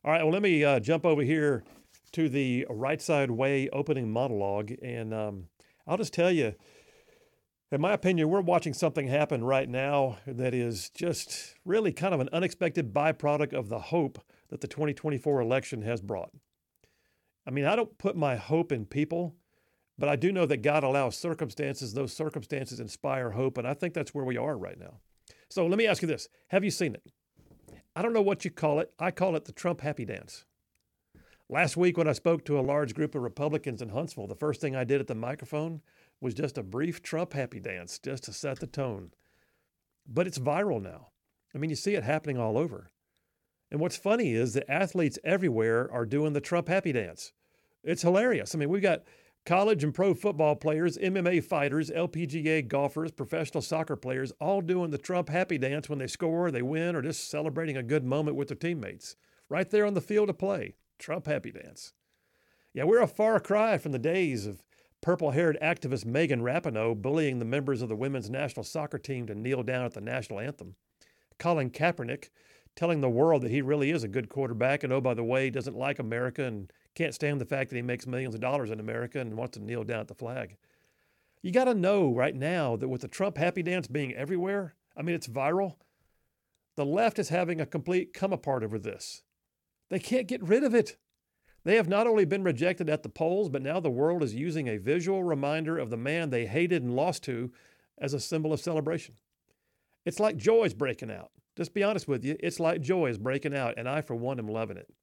All right, well, let me jump over here to the Right Side Way opening monologue. And I'll just tell you, in my opinion, we're watching something happen right now that is just really kind of an unexpected byproduct of the hope that the 2024 election has brought. I mean, I don't put my hope in people, but I do know that God allows circumstances. Those circumstances inspire hope. And I think that's where we are right now. So let me ask you this. Have you seen it? I don't know what you call it. I call it the Trump happy dance. Last week, when I spoke to a large group of Republicans in Huntsville, the first thing I did at the microphone was just a brief Trump happy dance just to set the tone. But it's viral now. I mean, you see it happening all over. And what's funny is that athletes everywhere are doing the Trump happy dance. It's hilarious. I mean, we've got college and pro football players, MMA fighters, LPGA golfers, professional soccer players, all doing the Trump happy dance when they score, they win, or just celebrating a good moment with their teammates. Right there on the field of play, Trump happy dance. Yeah, we're a far cry from the days of purple-haired activist Megan Rapinoe bullying the members of the women's national soccer team to kneel down at the national anthem. Colin Kaepernick telling the world that he really is a good quarterback and, oh, by the way, doesn't like America and can't stand the fact that he makes millions of dollars in America and wants to kneel down at the flag. You got to know right now that with the Trump happy dance being everywhere, I mean, it's viral, the left is having a complete come apart over this. They can't get rid of it. They have not only been rejected at the polls, but now the world is using a visual reminder of the man they hated and lost to as a symbol of celebration. It's like joy is breaking out. Just be honest with you, it's like joy is breaking out, and I, for one, am loving it.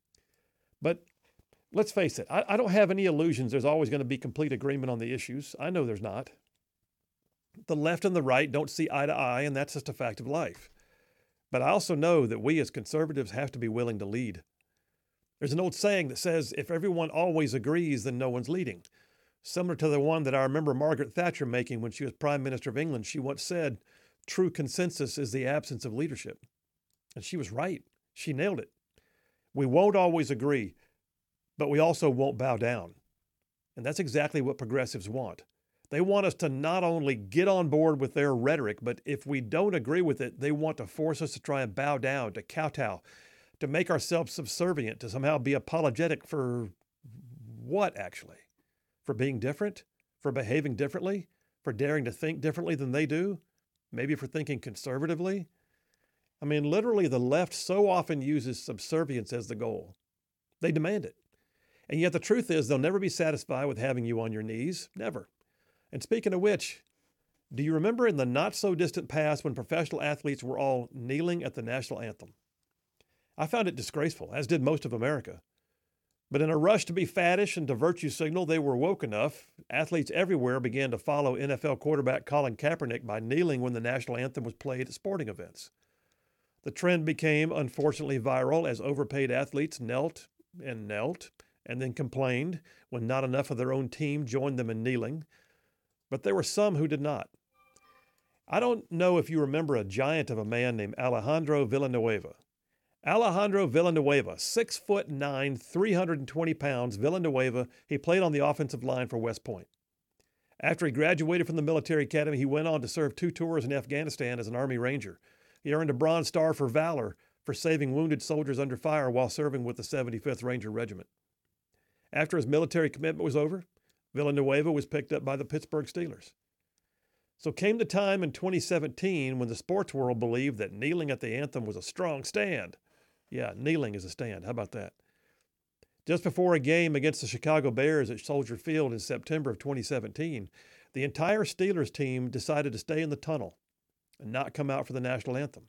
But let's face it, I don't have any illusions there's always going to be complete agreement on the issues. I know there's not. The left and the right don't see eye to eye, and that's just a fact of life. But I also know that we as conservatives have to be willing to lead. There's an old saying that says, if everyone always agrees, then no one's leading. Similar to the one that I remember Margaret Thatcher making when she was Prime Minister of England. She once said, true consensus is the absence of leadership. And she was right. She nailed it. We won't always agree, but we also won't bow down. And that's exactly what progressives want. They want us to not only get on board with their rhetoric, but if we don't agree with it, they want to force us to try and bow down, to kowtow, to make ourselves subservient, to somehow be apologetic for what, actually? For being different? For behaving differently? For daring to think differently than they do? Maybe for thinking conservatively? I mean, literally, the left so often uses subservience as the goal. They demand it. And yet the truth is they'll never be satisfied with having you on your knees. Never. And speaking of which, do you remember in the not-so-distant past when professional athletes were all kneeling at the national anthem? I found it disgraceful, as did most of America. But in a rush to be faddish and to virtue signal, they were woke enough. Athletes everywhere began to follow NFL quarterback Colin Kaepernick by kneeling when the national anthem was played at sporting events. The trend became, unfortunately, viral as overpaid athletes knelt and then complained when not enough of their own team joined them in kneeling. But there were some who did not. I don't know if you remember a giant of a man named Alejandro Villanueva. Alejandro Villanueva, 6'9", 320 pounds, Villanueva, he played on the offensive line for West Point. After he graduated from the military academy, he went on to serve 2 tours in Afghanistan as an Army Ranger. He earned a Bronze Star for valor for saving wounded soldiers under fire while serving with the 75th Ranger Regiment. After his military commitment was over, Villanueva was picked up by the Pittsburgh Steelers. So came the time in 2017 when the sports world believed that kneeling at the anthem was a strong stand. Yeah, kneeling is a stand. How about that? Just before a game against the Chicago Bears at Soldier Field in September of 2017, the entire Steelers team decided to stay in the tunnel and not come out for the national anthem.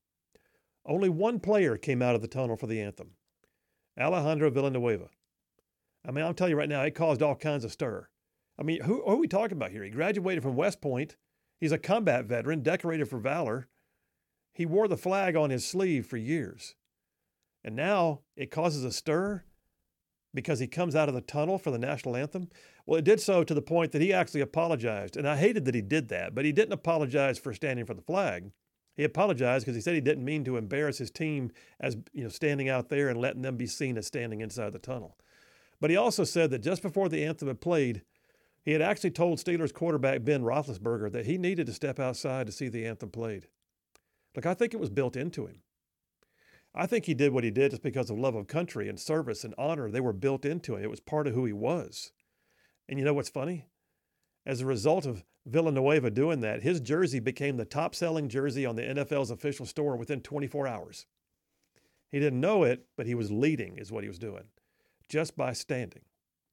Only one player came out of the tunnel for the anthem, Alejandro Villanueva. I mean, I'll tell you right now, it caused all kinds of stir. I mean, who are we talking about here? He graduated from West Point. He's a combat veteran, decorated for valor. He wore the flag on his sleeve for years. And now it causes a stir because he comes out of the tunnel for the national anthem. Well, it did so to the point that he actually apologized. And I hated that he did that, but he didn't apologize for standing for the flag. He apologized because he said he didn't mean to embarrass his team as, standing out there and letting them be seen as standing inside the tunnel. But he also said that just before the anthem had played, he had actually told Steelers quarterback Ben Roethlisberger that he needed to step outside to see the anthem played. Look, I think it was built into him. I think he did what he did just because of love of country and service and honor. They were built into him. It was part of who he was. And you know what's funny? As a result of Villanueva doing that, his jersey became the top-selling jersey on the NFL's official store within 24 hours. He didn't know it, but he was leading is what he was doing, just by standing.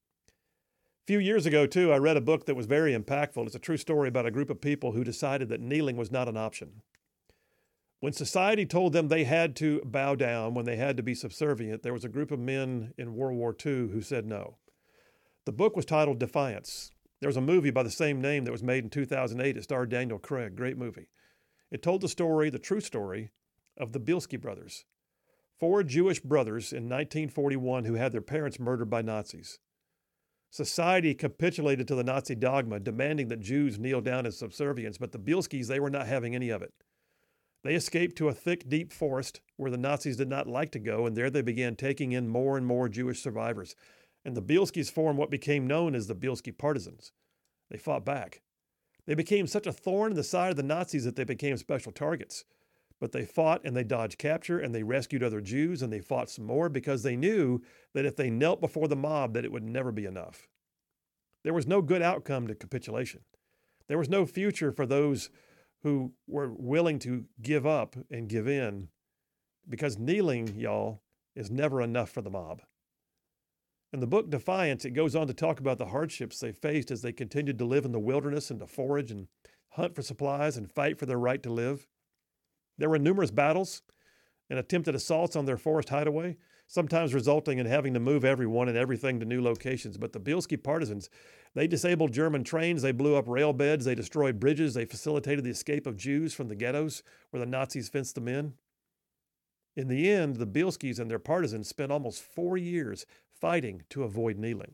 A few years ago, too, I read a book that was very impactful. It's a true story about a group of people who decided that kneeling was not an option. When society told them they had to bow down, when they had to be subservient, there was a group of men in World War II who said no. The book was titled Defiance. There was a movie by the same name that was made in 2008. It starred Daniel Craig. Great movie. It told the story, the true story, of the Bielski brothers, 4 Jewish brothers in 1941 who had their parents murdered by Nazis. Society capitulated to the Nazi dogma, demanding that Jews kneel down in subservience, but the Bielskis, they were not having any of it. They escaped to a thick, deep forest where the Nazis did not like to go, and there they began taking in more and more Jewish survivors. And the Bielskis formed what became known as the Bielski Partisans. They fought back. They became such a thorn in the side of the Nazis that they became special targets. But they fought and they dodged capture and they rescued other Jews and they fought some more because they knew that if they knelt before the mob that it would never be enough. There was no good outcome to capitulation. There was no future for those who were willing to give up and give in, because kneeling, y'all, is never enough for the mob. In the book Defiance, it goes on to talk about the hardships they faced as they continued to live in the wilderness and to forage and hunt for supplies and fight for their right to live. There were numerous battles and attempted assaults on their forest hideaway, sometimes resulting in having to move everyone and everything to new locations. But the Bielski partisans, they disabled German trains, they blew up rail beds, they destroyed bridges, they facilitated the escape of Jews from the ghettos where the Nazis fenced them in. In the end, the Bielskis and their partisans spent almost 4 years fighting to avoid kneeling.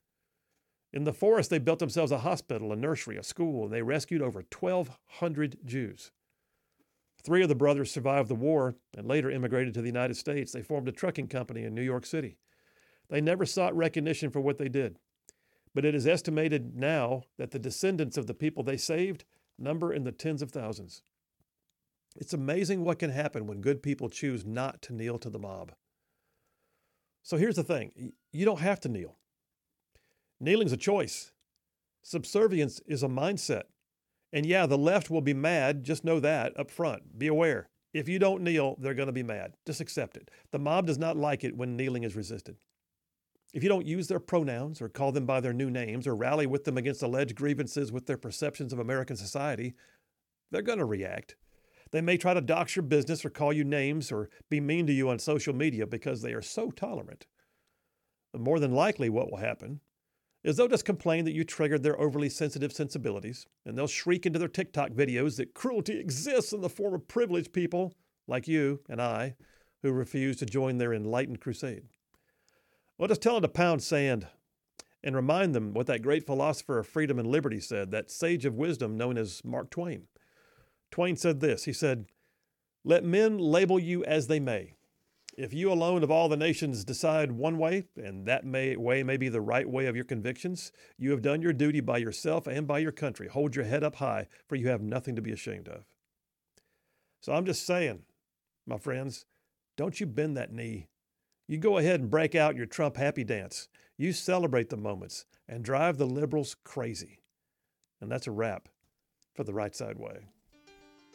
In the forest, they built themselves a hospital, a nursery, a school, and they rescued over 1,200 Jews. 3 of the brothers survived the war and later immigrated to the United States. They formed a trucking company in New York City. They never sought recognition for what they did, but it is estimated now that the descendants of the people they saved number in the tens of thousands. It's amazing what can happen when good people choose not to kneel to the mob. So here's the thing. You don't have to kneel. Kneeling's a choice. Subservience is a mindset. And yeah, the left will be mad. Just know that up front. Be aware. If you don't kneel, they're going to be mad. Just accept it. The mob does not like it when kneeling is resisted. If you don't use their pronouns or call them by their new names or rally with them against alleged grievances with their perceptions of American society, they're going to react. They may try to dox your business or call you names or be mean to you on social media because they are so tolerant. And more than likely what will happen is they'll just complain that you triggered their overly sensitive sensibilities, and they'll shriek into their TikTok videos that cruelty exists in the form of privileged people like you and I who refuse to join their enlightened crusade. Well, just tell them to pound sand and remind them what that great philosopher of freedom and liberty said, that sage of wisdom known as Mark Twain. Twain said this. He said, "Let men label you as they may. If you alone of all the nations decide one way, and that way may be the right way of your convictions, you have done your duty by yourself and by your country. Hold your head up high, for you have nothing to be ashamed of." So I'm just saying, my friends, don't you bend that knee. You go ahead and break out your Trump happy dance. You celebrate the moments and drive the liberals crazy. And that's a wrap for the Right Side Way.